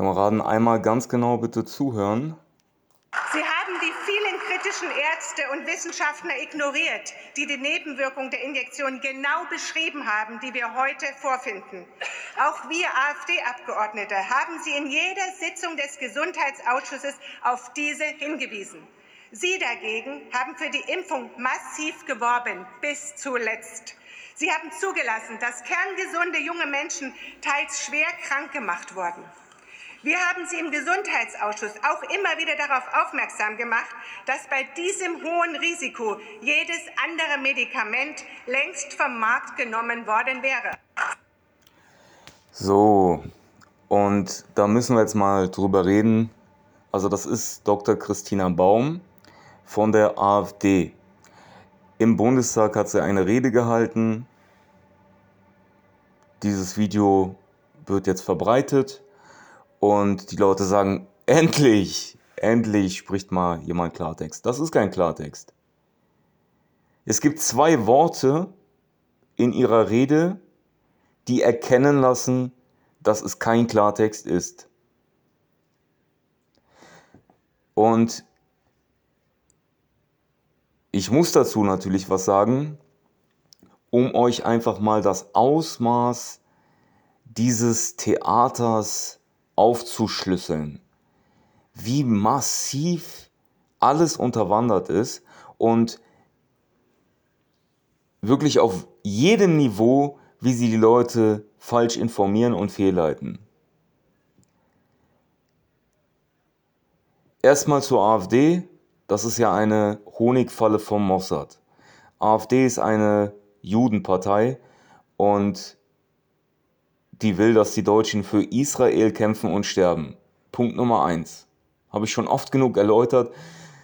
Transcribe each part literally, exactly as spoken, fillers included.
Kameraden, einmal ganz genau bitte zuhören. Sie haben die vielen kritischen Ärzte und Wissenschaftler ignoriert, die die Nebenwirkungen der Injektion genau beschrieben haben, die wir heute vorfinden. Auch wir AfD-Abgeordnete haben Sie in jeder Sitzung des Gesundheitsausschusses auf diese hingewiesen. Sie dagegen haben für die Impfung massiv geworben, bis zuletzt. Sie haben zugelassen, dass kerngesunde junge Menschen teils schwer krank gemacht wurden. Wir haben Sie im Gesundheitsausschuss auch immer wieder darauf aufmerksam gemacht, dass bei diesem hohen Risiko jedes andere Medikament längst vom Markt genommen worden wäre. So, und da müssen wir jetzt mal drüber reden. Also das ist Doktor Christina Baum von der AfD. Im Bundestag hat sie eine Rede gehalten. Dieses Video wird jetzt verbreitet. Und die Leute sagen, endlich, endlich spricht mal jemand Klartext. Das ist kein Klartext. Es gibt zwei Worte in ihrer Rede, die erkennen lassen, dass es kein Klartext ist. Und ich muss dazu natürlich was sagen, um euch einfach mal das Ausmaß dieses Theaters aufzuschlüsseln, wie massiv alles unterwandert ist und wirklich auf jedem Niveau, wie sie die Leute falsch informieren und fehlleiten. Erstmal zur AfD, das ist ja eine Honigfalle vom Mossad. AfD ist eine Judenpartei und die will, dass die Deutschen für Israel kämpfen und sterben. Punkt Nummer eins. Habe ich schon oft genug erläutert.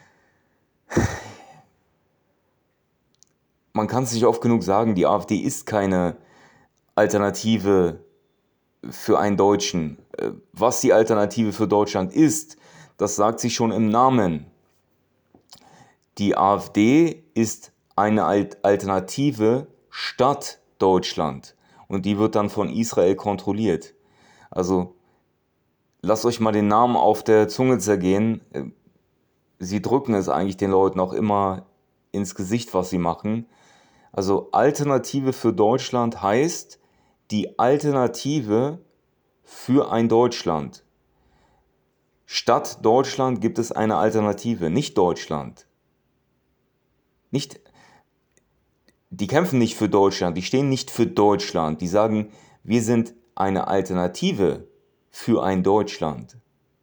Man kann es sich oft genug sagen, die AfD ist keine Alternative für einen Deutschen. Was die Alternative für Deutschland ist, das sagt sich schon im Namen. Die AfD ist eine Alternative statt Deutschland und die wird dann von Israel kontrolliert. Also lasst euch mal den Namen auf der Zunge zergehen. Sie drücken es eigentlich den Leuten auch immer ins Gesicht, was sie machen. Also Alternative für Deutschland heißt die Alternative für ein Deutschland. Statt Deutschland gibt es eine Alternative, nicht Deutschland. Nicht, die kämpfen nicht für Deutschland, die stehen nicht für Deutschland. Die sagen, wir sind eine Alternative für ein Deutschland.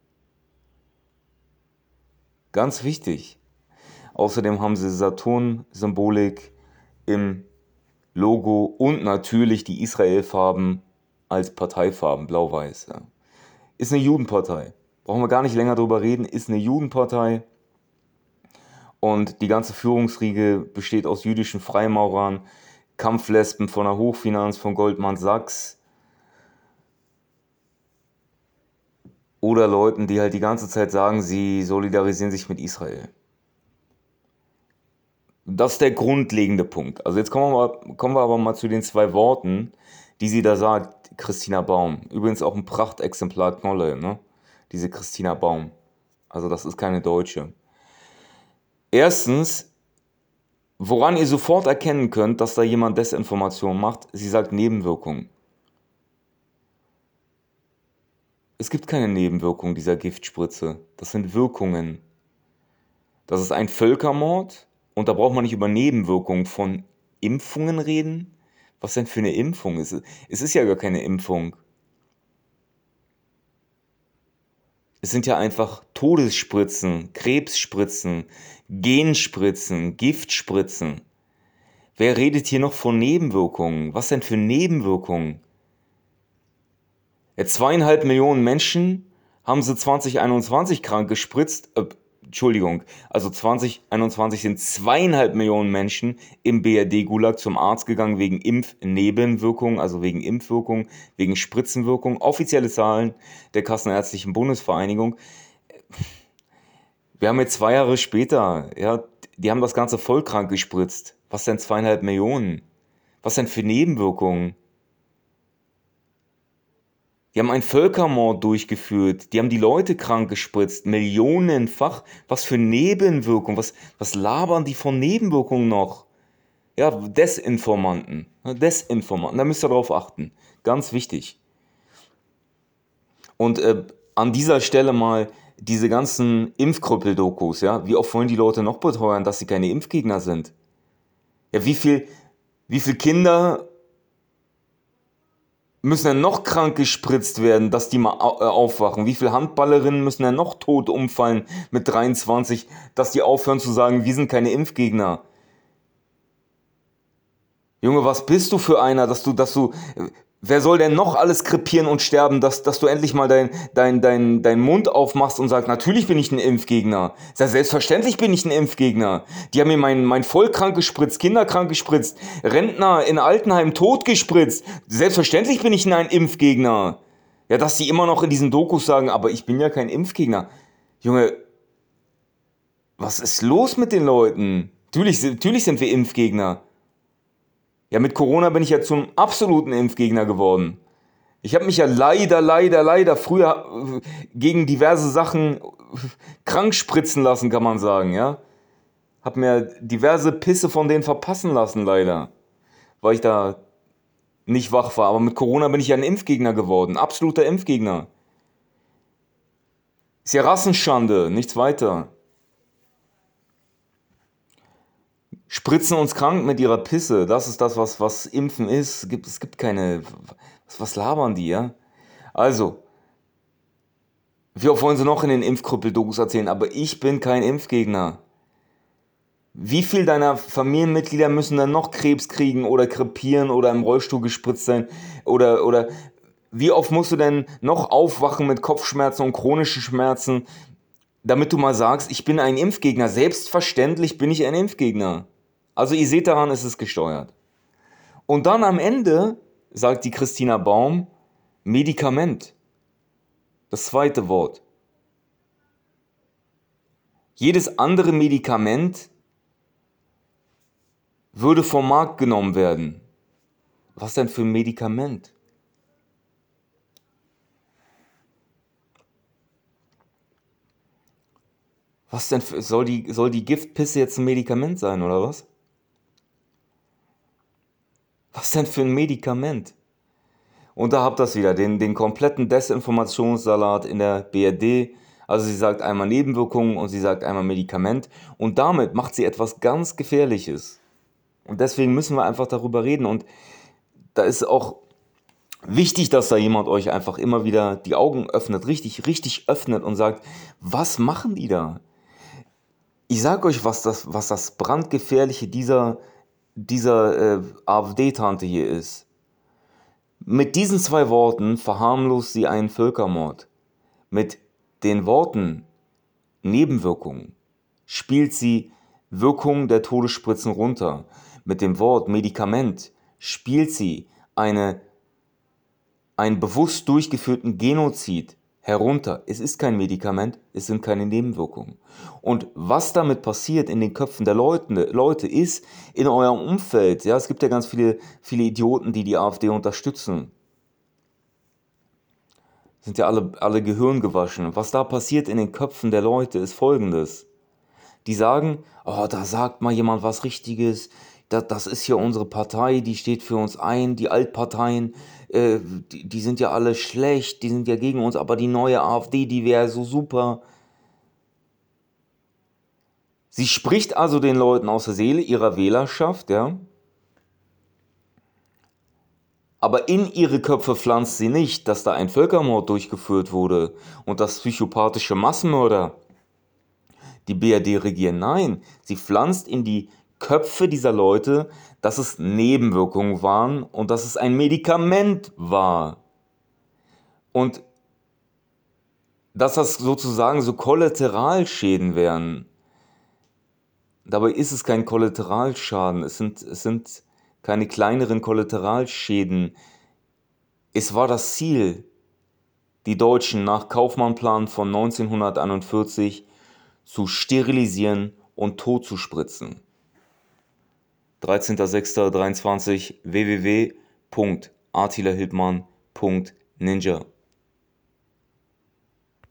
Ganz wichtig. Außerdem haben sie Saturn-Symbolik im Logo und natürlich die Israel-Farben als Parteifarben, blau-weiß. Ja. Ist eine Judenpartei. Brauchen wir gar nicht länger drüber reden, ist eine Judenpartei. Und die ganze Führungsriege besteht aus jüdischen Freimaurern, Kampflesben von der Hochfinanz, von Goldman Sachs oder Leuten, die halt die ganze Zeit sagen, sie solidarisieren sich mit Israel. Das ist der grundlegende Punkt. Also jetzt kommen wir, mal, kommen wir aber mal zu den zwei Worten, die sie da sagt, Christina Baum. Übrigens auch ein Prachtexemplar Knolle, ne? Diese Christina Baum. Also das ist keine Deutsche. Erstens, woran ihr sofort erkennen könnt, dass da jemand Desinformation macht, sie sagt Nebenwirkungen. Es gibt keine Nebenwirkungen dieser Giftspritze. Das sind Wirkungen. Das ist ein Völkermord und da braucht man nicht über Nebenwirkungen von Impfungen reden. Was denn für eine Impfung? Es ist ja gar keine Impfung. Es sind ja einfach Todesspritzen, Krebsspritzen, Genspritzen, Giftspritzen. Wer redet hier noch von Nebenwirkungen? Was denn für Nebenwirkungen? Ja, zweieinhalb Millionen Menschen haben sie zwanzig einundzwanzig krank gespritzt. Äh, Entschuldigung, also zwanzig einundzwanzig sind zweieinhalb Millionen Menschen im B R D-Gulag zum Arzt gegangen wegen Impfnebenwirkungen, also wegen Impfwirkungen, wegen Spritzenwirkung. Offizielle Zahlen der Kassenärztlichen Bundesvereinigung. Wir haben jetzt zwei Jahre später, ja, die haben das ganze Volk krank gespritzt. Was denn zweieinhalb Millionen? Was denn für Nebenwirkungen? Die haben einen Völkermord durchgeführt, die haben die Leute krank gespritzt, millionenfach. Was für Nebenwirkungen, was, was labern die von Nebenwirkungen noch? Ja, Desinformanten, Desinformanten, da müsst ihr drauf achten, ganz wichtig. Und äh, an dieser Stelle mal diese ganzen Impfkrüppel-Dokus, ja, wie oft wollen die Leute noch beteuern, dass sie keine Impfgegner sind? Ja, wie viel, wie viel Kinder müssen denn noch krank gespritzt werden, dass die mal aufwachen? Wie viele Handballerinnen müssen denn noch tot umfallen mit dreiundzwanzig, dass die aufhören zu sagen, wir sind keine Impfgegner? Junge, was bist du für einer, dass du, dass du, wer soll denn noch alles krepieren und sterben, dass, dass du endlich mal dein, dein, dein, dein Mund aufmachst und sagst, natürlich bin ich ein Impfgegner. Ja, selbstverständlich bin ich ein Impfgegner. Die haben mir mein, mein Volk krank gespritzt, Kinder krank gespritzt, Rentner in Altenheim tot gespritzt. Selbstverständlich bin ich ein Impfgegner. Ja, dass die immer noch in diesen Dokus sagen, aber ich bin ja kein Impfgegner. Junge, was ist los mit den Leuten? Natürlich, natürlich sind wir Impfgegner. Ja, mit Corona bin ich ja zum absoluten Impfgegner geworden. Ich habe mich ja leider, leider, leider früher gegen diverse Sachen krank spritzen lassen, kann man sagen, ja. Hab mir diverse Pisse von denen verpassen lassen, leider. Weil ich da nicht wach war. Aber mit Corona bin ich ja ein Impfgegner geworden. Absoluter Impfgegner. Ist ja Rassenschande, nichts weiter. Spritzen uns krank mit ihrer Pisse. Das ist das, was, was Impfen ist. Es gibt, es gibt keine... Was, was labern die, ja? Also, wie oft wollen sie noch in den Impfkrüppel-Dokus erzählen? Aber ich bin kein Impfgegner. Wie viel deiner Familienmitglieder müssen dann noch Krebs kriegen oder krepieren oder im Rollstuhl gespritzt sein? Oder, oder wie oft musst du denn noch aufwachen mit Kopfschmerzen und chronischen Schmerzen, damit du mal sagst, ich bin ein Impfgegner? Selbstverständlich bin ich ein Impfgegner. Also ihr seht daran, ist es gesteuert. Und dann am Ende sagt die Christina Baum, Medikament. Das zweite Wort. Jedes andere Medikament würde vom Markt genommen werden. Was denn für ein Medikament? Was denn für, soll die, soll die Giftpisse jetzt ein Medikament sein, oder was? Was denn für ein Medikament? Und da habt ihr das wieder, den, den kompletten Desinformationssalat in der B R D. Also sie sagt einmal Nebenwirkungen und sie sagt einmal Medikament. Und damit macht sie etwas ganz Gefährliches. Und deswegen müssen wir einfach darüber reden. Und da ist auch wichtig, dass da jemand euch einfach immer wieder die Augen öffnet, richtig, richtig öffnet und sagt, was machen die da? Ich sag euch, was das, was das brandgefährliche dieser, dieser äh, AfD-Tante hier ist. Mit diesen zwei Worten verharmlost sie einen Völkermord. Mit den Worten Nebenwirkungen spielt sie Wirkung der Todesspritzen runter. Mit dem Wort Medikament spielt sie eine, einen bewusst durchgeführten Genozid herunter. Es ist kein Medikament, es sind keine Nebenwirkungen. Und was damit passiert in den Köpfen der Leute, Leute ist, in eurem Umfeld, ja, es gibt ja ganz viele, viele Idioten, die die AfD unterstützen. Sind ja alle, alle Gehirn gewaschen. Was da passiert in den Köpfen der Leute ist Folgendes. Die sagen, oh, da sagt mal jemand was Richtiges, das, das ist hier unsere Partei, die steht für uns ein, die Altparteien, äh, die, die sind ja alle schlecht, die sind ja gegen uns, aber die neue AfD, die wäre so super. Sie spricht also den Leuten aus der Seele ihrer Wählerschaft, ja, aber in ihre Köpfe pflanzt sie nicht, dass da ein Völkermord durchgeführt wurde und dass psychopathische Massenmörder die B R D regieren. Nein, sie pflanzt in die Köpfe dieser Leute, dass es Nebenwirkungen waren und dass es ein Medikament war. Und dass das sozusagen so Kollateralschäden wären. Dabei ist es kein Kollateralschaden, es sind, es sind keine kleineren Kollateralschäden. Es war das Ziel, die Deutschen nach Kaufmann-Plan von neunzehnhunderteinundvierzig zu sterilisieren und totzuspritzen. dreizehnter sechster dreiundzwanzig w w w punkt attila hildmann punkt ninja